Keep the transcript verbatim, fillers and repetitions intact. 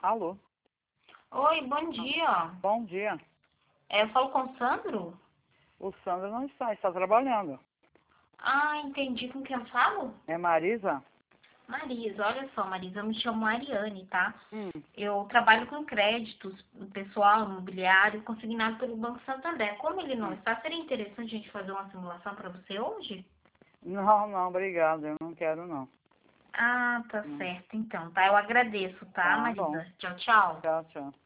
Alô? Oi, bom dia. Bom dia. É, eu falo com o Sandro? O Sandro não está, está trabalhando. Ah, entendi com quem eu falo? É Marisa? Marisa, olha só, Marisa, eu me chamo Ariane, tá? Hum. Eu trabalho com créditos pessoal, imobiliário, consignado pelo Banco Santander. Como ele não hum. está, seria interessante a gente fazer uma simulação para você hoje? Não, não, obrigado. Eu não quero, não. Ah, tá Hum. certo, então, tá? Eu agradeço, tá, Tá bom. Marisa? Tchau, tchau. Tchau, tchau.